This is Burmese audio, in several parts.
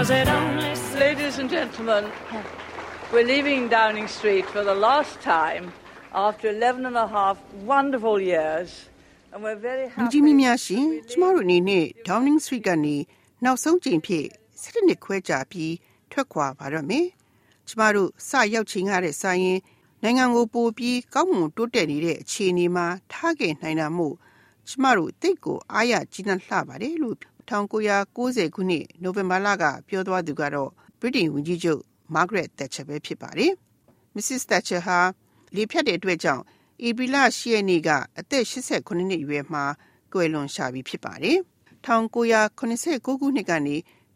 Ladies and gentlemen, we're leaving Downing Street for the last time after 11 and a half wonderful years, and we're very happy. လူကြီးများရှင်ကျမတို့အနေနဲ့ Downing Street ကနေနောက်ဆုံးကြိမ်ဖြစ်7နှစ်ခွဲကြာပြီးထွက်ခွာပါတော့မယ်။ကျမတို့စရောက်ချိန်ကတဲ့စာရင်နိုင်ငံကိုပို့ပြီးကောင်းမွန်တိုးတက်နေတဲ့အခြေအနေမှာထားခဲ့နိုင်တာမို့ကျမတို့တိတ်ကိုအားရကြီးနှံ့လှပါတယ်လို့1990ခုနှစ်နိုဝင်ဘာလကပြောသွားသူကတော့ဗြိတိန်ဝန်ကြီးချုပ် Margaret Thatcher ပဲဖြစ်ပါတယ်။ Mrs. Thatcher ဟာလေဖြတ်တဲ့အတွက်ကြောင့်ဧပြီလ10ရက်နေ့ကအသက်89နှစ်အရွယ်မှာကွယ်လွန်ရှာပြီဖြစ်ပါတယ်။1989ခုနှစ်ကနေ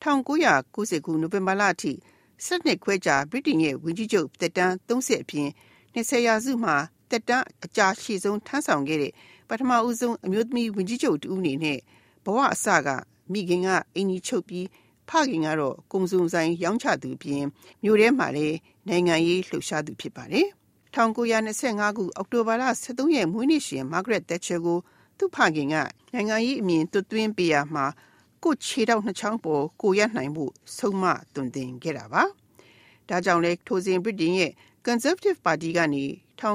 1990ခုနိုဝင်ဘာလအထိ7နှစ်ခွဲကြာဗြိတိန်ရဲ့ဝန်ကြီးချုပ်သက်တမ်း30အပြင်20ရာစုမှာသက်တမ်းအကြာရှည်ဆုံးထမ်းဆောင်ခဲ့တဲ့ပထမဦးဆုံးအမျိုးသမီးဝန်ကြီးချုပ်တူအနေနဲ့ဘဝအစကမိခင်ကအင်ကြီးချုပ်ပြီးဖခင်ကတော့ကုံစုံဆိုင်ရောင်းချသူပြင်မြို့ထဲမှာလည်းနိုင်ငံရေးလှုပ်ရှားသူဖြစ်ပါတယ်။1925ခုအောက်တိုဘာလ23ရက်မွေးနေ့ရှင် Margaret Thatcher ကိုသူ့ဖခင်ကနိုင်ငံရေးအမြင်သွင်းပေးရမှာကိုခြေထောက်နှစ်ချောင်းပေါ်ကိုရနိုင်မှုဆုံးမသွန်သင်ခဲ့တာပါ။ဒါကြောင့်လဲထိုစဉ်ဗြိတိန်ရဲ့ Conservative Party ကနေ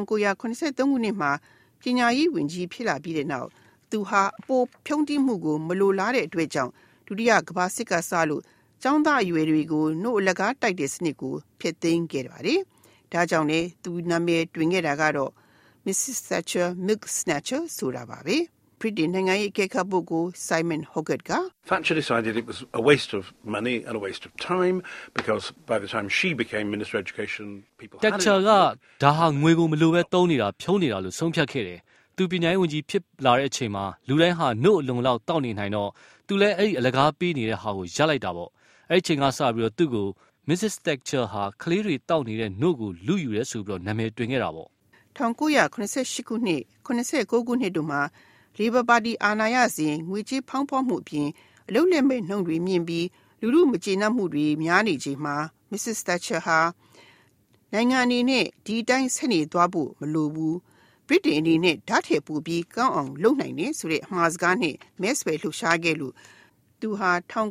1983ခုနှစ်မှာပညာရေးဝန်ကြီးဖြစ်လာပြီးတဲ့နောက်သူဟာအပေါ်ဖြုံးတိမှုကိုမလိုလားတဲ့အတွက်ကြောင့်ဒုတိယကမ္ဘာစစ်ကစလို့ကျောင်းသားအရွယ်တွေကိုနှုတ်အလကားတိုက်တဲ့စနစ်ကိုဖျက်သိမ်းခဲ့ပါတယ်။ဒါကြောင့်လဲသူနာမည်တွင်ခဲ့တာကတော့ Mrs. Thatcher Milk Snatcher ဆိုတာပါပဲ။ ဗြိတိန်နိုင်ငံရေးအကဲခတ်ပုဂ္ဂိုလ် Simon Hoggart က Thatcher decided it was a waste of money and a waste of time because by the time she became Minister of Education people had Thatcher ကဒါဟာငွေကိုမလိုပဲသုံးနေတာဖြုံးနေတာလို့ဆုံးဖြတ်ခဲ့တယ်။သူပညာရေးဝန်ကြီးဖြစ်လာတဲ့အချိန်မှာလူတိုင်းဟာနှုတ်အလုံလောက်တောက်နေနိုင်တော့သူလည်းအဲ့ဒီအလကားပေးနေတဲ့ဟာကိုရပ်လိုက်တာပေါ့။အဲ့ဒီချိန်ကစပြီးတော့သူ့ကို Mrs. Thatcher ဟာကလေးတွေတောက်နေတဲ့နှုတ်ကိုလူယူရဲဆိုပြီးတော့နာမည်တွင်ခဲ့တာပေါ့။1988ခုနှစ်89ခုနှစ်တို့မှာLabour Party အာဏာရစဉ်ငွေကြေးဖောင်းဖွမှုအပြင်အလုပ်လက်မဲ့နှုန်းတွေမြင့်ပြီးလူမှုမကျေနပ်မှုတွေများနေချိန်မှာ Mrs. Thatcher ဟာနိုင်ငံအနေနဲ့ဒီတိုင်းဆက်နေသွားဖို့မလိုဘူးဗြိတိန်အနေနဲ့ဓာတ်ထည့်ပို့ပြီးကောင်းအောင်လုပ်နိုင်တယ်ဆိုတဲ့အမှားစကားနဲ့မဲဆွယ်လှုပ်ရှားခဲ့လို့သူဟာ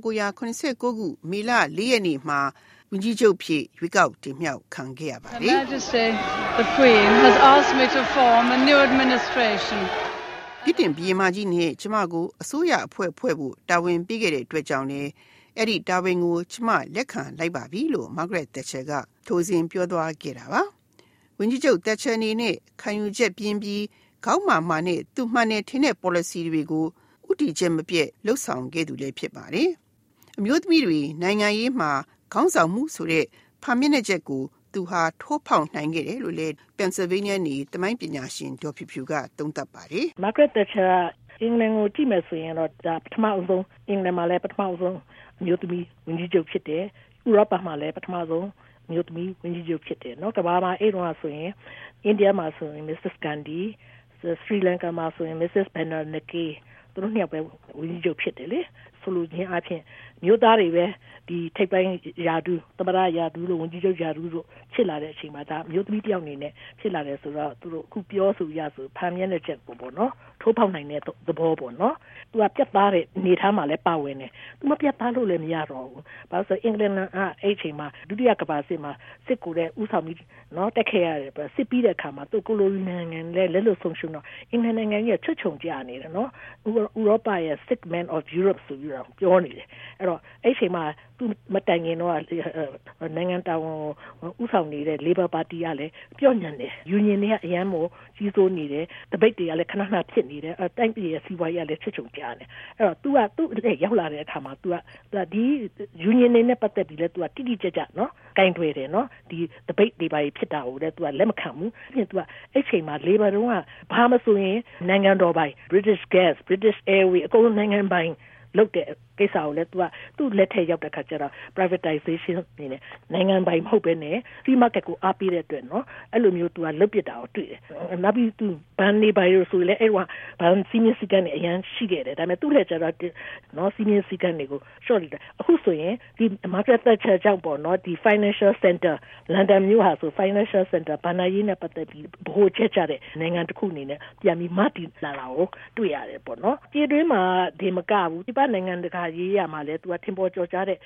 1989ခုမေလ4ရက်နေ့မှာဝန်ကြီးချုပ်ဖြစ်ရွေးကောက်တင်မြှောက်ခံခဲ့ရပါတယ် Her Majesty the Queen has asked me to form a new administration ဗြိတိန်ပြည်မကြီးနဲ့ကျမကိုအစိုးရအဖွဲ့ဖွဲ့ဖို့တာဝန်ပေးခဲ့တဲ့အတွက်ကြောင့်လည်းအဲ့ဒီတာဝန်ကိုကျမလက်ခံလိုက်ပါပြီလို့ Margaret Thatcher ကထိုစဉ်ပြောသွားခဲ့တာပါ။ဝန်ကြီးချုပ် Thatcher အနေနဲ့ခံယူချက်ပြင်းပြီးခေါင်းမာမာနဲ့သူ့မှန်တဲ့ထင်တဲ့ policy တွေကိုဥတီချက်မပြတ်လှုပ်ဆောင်ခဲ့သူလည်းဖြစ်ပါတယ်။အမျိုးသမီးတွေနိုင်ငံရေးမှာခေါင်းဆောင်မှုဆိုတဲ့ဖာမျက်နှာချက်ကိုသူဟာထိုးဖောက်နိုင်ခဲ့တယ်လို့လည်း Pennsylvania နေသမိုင်းပညာရှင်ဒေါ်ဖြူဖြူကသုံးသပ်ပါတယ်။ Margaret Thatcher အင်္ဂလန်ကိုကြည့်မယ်ဆိုရင်တော့ဒါပထမဆုံးအင်္ဂလန်မှာလည်းပထမဆုံးအမျိုးသမီးဝန်ကြီးချုပ်ဖြစ်တယ်။ဥရောပမှာလည်းပထမဆုံးအမျိုးသမီးဝန်ကြီးချုပ်ဖြစ်တယ်နော်။ကမ္ဘာမှာအဲ့တော့ဆိုရင်အိန္ဒိယမှာဆိုရင် Mrs. Gandhi, Sri Lanka မှာဆိုရင် Mrs. Bandaranaike သူတို့နှစ်ယောက်ပဲဝန်ကြီးချုပ်ဖြစ်တယ်လေ။ဆိုလိုခြင်းအပြင်မျိုးသားတွေပဲဒီထိပ်ပိုင်းယာဒူသမရယာဒူလို့ဝန်ကြီးချုပ်ယာဒူလို့ဖြစ်လာတဲ့အချိန်မှာဒါမျိုးသမီးတယောက်အနေနဲ့ဖြစ်လာတယ်ဆိုတော့သူတို့အခုပြောဆိုရဆိုဖမ်းမြဲတဲ့ချက်ပေါ့နော်ထိုးဖောက်နိုင်တဲ့သဘောပေါ့နော်သူကပြတ်သားတဲ့နေသားမှာလည်းပါဝင်တယ်သူမပြတ်သားလို့လည်းမရတော့ဘူးဘာလို့ဆိုအင်္ဂလန်အဲ့အချိန်မှာဒုတိယကမ္ဘာစစ်မှာစစ်ကိုလည်းဥဆောင်ပြီးနော်တက်ခဲ့ရတယ်စစ်ပြီးတဲ့အခါမှာသူကိုလိုနီနိုင်ငံလည်းလက်လွတ်ဆုံးရှုံးတော့အင်္ဂလန်နိုင်ငံကြီးချွတ်ချုံကြနေတယ်နော်ဥရောပရဲ့ sick man of Europe ဆိုပြီးတော့ပြောနေတယ်အဲ့တော့အဲ့အချိန်မှာသူမတိုင်ခင်တော့နိုင်ငံတော်ဥဆောင်နေတဲ့ Labour Party ကလည်းပြောညံတယ် Union တွေကအရန်မို့ကြီးစိုးနေတယ်တပိတ်တွေကလည်းခဏခဏဖြစ်နေတယ်တိုင်းပြည်ရဲ့စီးပွားရေးကလည်းချွတ်ချုံကြတယ်အဲ့တော့ तू ကသူ့ရောက်လာတဲ့အခါမှာ तू ကဒီ Union တွေနဲ့ပတ်သက်ပြီးလဲ तू ကတိတိကျကျနော်ကင်တွယ်တယ်နော်ဒီတပိတ်တွေပါဖြစ်တာကိုလည်း तू ကလက်မခံဘူးပြီးရင် तू ကအဲ့ချိန်မှာ Labour တုန်းကဘာမှဆိုရင်နိုင်ငံတော်ပိုင် British Gas British Airways အကုန်လုံးနိုင်ငံပိုင်လုပ်တဲ့ကိစ္စကိုလည်း သူ့လက်ထက်ရောက်တဲ့ခါကျတော့ privatization နေနဲ့နိုင်ငံပိုင်မဟုတ်ဘဲနဲ့ free market ကိုအားပေးတဲ့အတွက်နော်အဲ့လိုမျိုး तू ကလုပ်ပစ်တာကိုတွေ့တယ်။နောက်ပြီး तू ဘန်နေပါရဆိုလည်းအဲ့ကဘန်စီမင်းစီကနေအရန်ရှိခဲ့တယ်ဒါပေမဲ့သူ့လက်ကျတော့နော်စီမင်းစီကနေကို short လိုက်တယ်အခုဆိုရင်ဒီ Margaret Thatcher ကြောင့်ပေါ့နော်ဒီ financial center London မြို့ဟာဆို financial center ဘဏ္ဍာရေးနဲ့ပတ်သက်ပြီးဘိုးချက်ချတဲ့နိုင်ငံတစ်ခုအနေနဲ့ပြန်ပြီးမတည်လာတာကိုတွေ့ရတယ်ပေါ့နော်။ဒီတွင်းမှာဒီမကဘူးဒီပနိုင်ငံတကာရေးရမှာလဲ तू ကထင်ပေါ်ကျော်ကြားတဲ့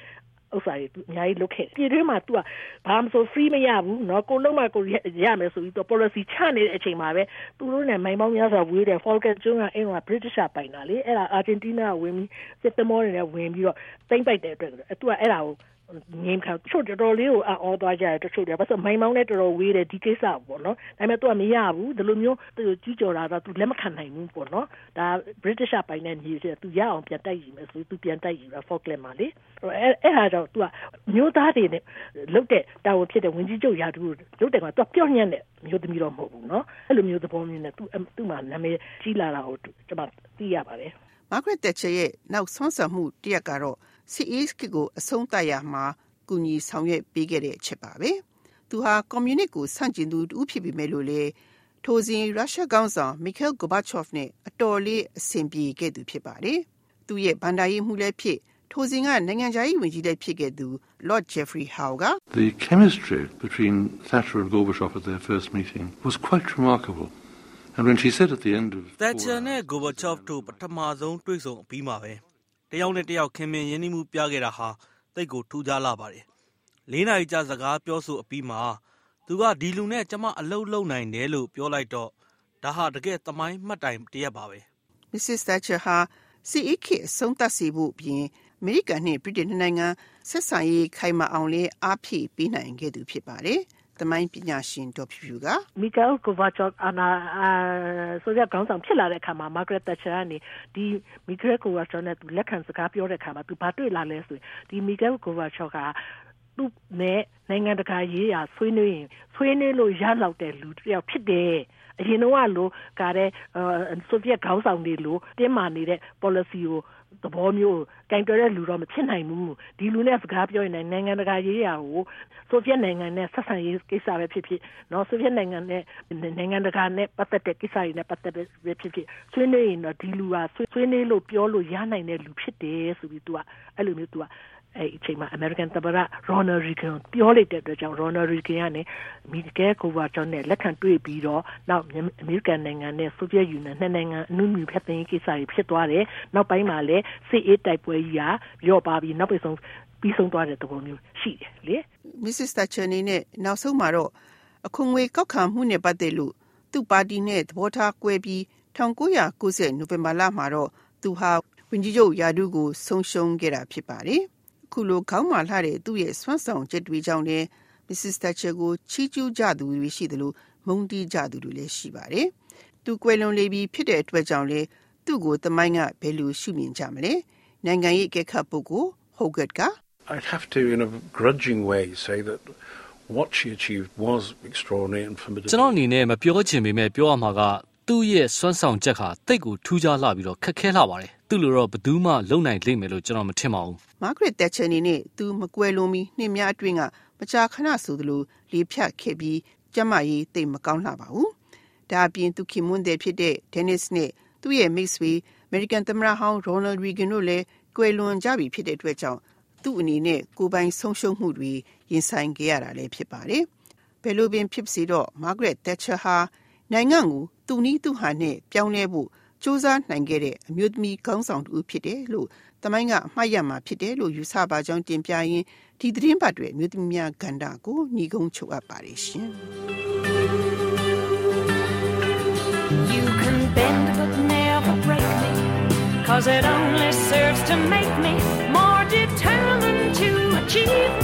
ဥစ္စာတွေသူအများကြီးလုပ်ခဲ့တယ်ပြည်တွင်းမှာသူကဘာမှမဆို free မရဘူးเนาะကိုလုံးမကိုရမယ်ဆိုပြီးတော့ policy ချနေတဲ့အချိန်မှာပဲသူတို့နဲ့မိုင်ပေါင်းများစွာဝေးတဲ့ Falkland ကျွန်းကအဲ့တော့ British ပိုင်တာလေအဲ့ဒါ Argentina ဝင်ပြီးစစ်သမောတွေနဲ့ဝင်ပြီးတော့သိမ့်ပိုက်တဲ့အတွက်သူကအဲ့ဒါကိုငင်းခံချို့တော်လေးကိုအော်သွားကြတယ်တချို့တယ်ဘာလို့မိုင်မောင်းနဲ့တော်ဝေးတယ်ဒီကိစ္စပေါ့နော်ဒါပေမဲ့သူကမရဘူးဒီလိုမျိုးသူကျူးကျော်တာတော့သူလက်မခံနိုင်ဘူးပေါ့နော်ဒါ British ပိုင်တဲ့ညီတွေသူရအောင်ပြန်တိုက်ယူမယ်ဆိုသူပြန်တိုက်ယူတာ Falkland မှာလေအဲ့ဟာကြောင့်သူကမျိုးသားတွေနဲ့လုတ်တဲ့တာဝန်ဖြစ်တဲ့ဝင်ကြီးချုပ်ရာသူလုတ်တယ်ကသူကပြော့ညံ့တဲ့မျိုးသမီးတော့မဟုတ်ဘူးနော်အဲ့လိုမျိုးသဘောမျိုးနဲ့သူ့မှာနာမည်ကြီးလာတာကိုကျွန်မသိရပါတယ် Margaret Thatcher ရဲ့နောက်ဆုံးဆမှုတရက်ကတော့ CAS ကိုအဆုံးသတ်ရမှာကူညီဆောင်ရွက်ပေးခဲ့တဲ့အချက်ပါပဲသူဟာကွန်မြူနစ်ကိုဆန့်ကျင်သူတူဖြစ်ပြီးမဲ့လို့လေထိုစဉ်ရုရှားကောင်ဆောင် Mikhail Gorbachev နဲ့အတော်လေးအဆင်ပြေခဲ့သူဖြစ်ပါတယ်သူရဲ့ဗန်ဒါရေးမှုလည်းဖြစ်ထိုစဉ်ကနိုင်ငံခြားရေးဝန်ကြီးလည်းဖြစ်ခဲ့သူ Lord Jeffrey Howe က The chemistry between Thatcher and Gorbachev at their first meeting was quite remarkable and when she said at the end of Thatcher နဲ့ Gorbachev တို့ပထမဆုံးတွေ့ဆုံအပြီးမှာပဲတယောက်နဲ့တယောက်ခင်မင်ရင်းနှီးမှုပြခဲ့တာဟာတိတ်ကိုထူးခြားလာပါတယ်၄နာရီကြာစကားပြောဆိုအပြီးမှာသူကဒီလူနဲ့ကျမအလုပ်လုပ်နိုင်တယ်လို့ပြောလိုက်တော့ဒါဟာတကယ်သမိုင်းမှတ်တိုင်တရက်ပါပဲ Mrs. Thatcher ဟာ CAK အဆုံးသတ်စေဖို့ပြင်အမေရိကန်နဲ့ဗြိတိန်နိုင်ငံဆက်ဆံရေးခိုင်မာအောင်လေးအားဖြည့်ပေးနိုင်ခဲ့သူဖြစ်ပါတယ်သမိုင်းပညာရှင်ဒေါ်ဖြူဖြူက Mikhail Gorbachev ဆိုရကောင်ဆောင်ဖြစ်လာတဲ့အခါမှာ Margaret Thatcher ကနေဒီ Mikhail Gorbachev နဲ့သူလက်ခံစကားပြောတဲ့အခါမှာသူဘာတွေ့လာလဲဆိုရင်ဒီ Mikhail Gorbachev ကသူ့နဲ့နိုင်ငံတကာရေးရာဆွေးနွေးလို့ရလောက်တဲ့လူတစ်ယောက်ဖြစ်တယ်အရင်တော့လို့ကားတဲ့ဆိုဗီယက်ခေါင်းဆောင်တွေလို့တင်းမာနေတဲ့ policy ကိုသဘောမျိုးကင်တွယ်တဲ့လူတော့မဖြစ်နိုင်ဘူးဒီလူနဲ့စကားပြောရင်နိုင်ငံတကာရေးရာကိုဆိုဗီယက်နိုင်ငံနဲ့ဆက်ဆံရေးကိစ္စပဲဖြစ်ဖြစ်နော်ဆိုဗီယက်နိုင်ငံနဲ့နိုင်ငံတကာနဲ့ပတ်သက်တဲ့ကိစ္စတွေနဲ့ပတ်သက်တဲ့ဖြစ်ဖြစ်ဆွေးနွေးရင်တော့ဒီလူကဆွေးနွေးလို့ပြောလို့ရနိုင်တဲ့လူဖြစ်တယ်ဆိုပြီးသူကအဲ့လိုမျိုးသူကအဲ့အချိန်မှာ American သမ္မတ Ronald Reagan ပြောလိုက်တဲ့အတွက်ကြောင့် Ronald Reagan ကနေ Mikhail Gorbachev နဲ့လက်ခံတွေ့ပြီးတော့နောက် American နိုင်ငံနဲ့ Soviet Union နှစ်နိုင်ငံအနုမြူဖက်သိမ်းကိစ္စတွေဖြစ်သွားတယ်နောက်ပိုင်းမှာလည်းစစ်အေးတိုက်ပွဲကြီးကရော့ပါပြီးနောက်ပြီးဆုံးသွားတဲ့သဘောမျိုးရှိတယ်လေ Mrs. Thatcher အနေနဲ့နောက်ဆုံးမှာတော့အခွန်ငွေကောက်ခံမှုနဲ့ပတ်သက်လို့သူ့ပါတီနဲ့သဘောထားကွဲပြီး1990နိုဝင်ဘာလမှာတော့သူဟာဝန်ကြီးချုပ်ရာထူးကိုဆုံးရှုံးခဲ့တာဖြစ်ပါတယ်ခုလိုခေါင်းမာလှတဲ့သူ့ရဲ့စွမ်းဆောင်ချက်တွေကြောင့်လည်း Mrs. Thatcher ကိုချီးကျူးကြသူတွေရှိသလိုမုန်းတီးကြသူတွေလည်းရှိပါတယ်။သူကွယ်လွန်လေပြီဖြစ်တဲ့အတွက်ကြောင့်လည်းသူ့ကိုသမိုင်းကဘယ်လိုရှုမြင်ကြမလဲ။နိုင်ငံရေးအကဲခတ်ပုဂ္ဂိုလ် Hogarth က I'd have to in a grudging way say that what she achieved was extraordinary and formidable. ကျွန်တော်အနေနဲ့မပြောချင်ပေမဲ့ပြောရမှာကသူ့ရဲ့စွမ်းဆောင်ချက်ဟာတိတ်ကိုထူးခြားလာပြီးတော့ခက်ခဲလာပါတယ်။သူ့လိုတော့ဘယ်သူမှလုံနိုင်လိမ့်မယ်လို့ကျွန်တော်မထင်ပါဘူး။ Margaret Thatcher အနေနဲ့သူမကွယ်လွန်မီနှစ်များအတွင်းကမကြာခဏဆိုသလိုလေဖြတ်ခဲ့ပြီးကျမကြီးတိတ်မကောင်းလှပါဘူး။ဒါအပြင်သူခင်မွန်းတဲ့ဖြစ်တဲ့ Dennis နဲ့သူ့ရဲ့မိတ်ဆွေ American သမ္မတဟောင်း Ronald Reagan တို့လည်းကွယ်လွန်ကြပြီဖြစ်တဲ့အတွက်ကြောင့်သူ့အနေနဲ့ကိုယ်ပိုင်ဆုံးရှုံးမှုတွေရင်ဆိုင်ခဲ့ရတာလည်းဖြစ်ပါတယ်။ဘယ်လိုပင်ဖြစ်စေတော့ Margaret Thatcher ဟာနိုင်ငံကိုသူ့နည်းသူ့ဟန်နဲ့ပြောင်းလဲဖို့စူးစမ်းနိုင်ခဲ့တဲ့အမျိုးသမီးခေါင်းဆောင်တူဖြစ်တယ်လို့သမိုင်းကအမှတ်ရမှာဖြစ်တယ်လို့ယူဆပါကြောင်းတင်ပြရင်းဒီသတင်းပတ်တွေအမျိုးသမီးများကဏ္ဍကိုညီကုန်းချုပ်အပ်ပါတယ်ရှင် You can bend but never break me cause it only serves to make me more determined to achieve